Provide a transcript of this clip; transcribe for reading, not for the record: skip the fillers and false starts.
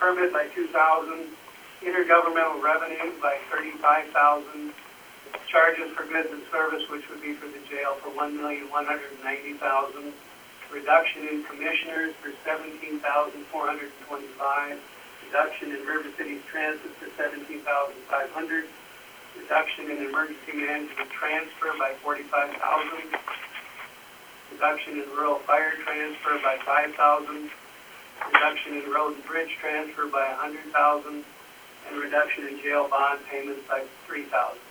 permit by $2,000, intergovernmental revenue by $35,000, charges for goods and service, which would be for the jail, for $1,190,000, reduction in commissioners for $17,425, reduction in River City's transit for $17,500, reduction in emergency management transfer by $45,000, reduction in rural fire transfer by $5,000, reduction in road and bridge transfer by $100,000, and reduction in jail bond payments by $3,000.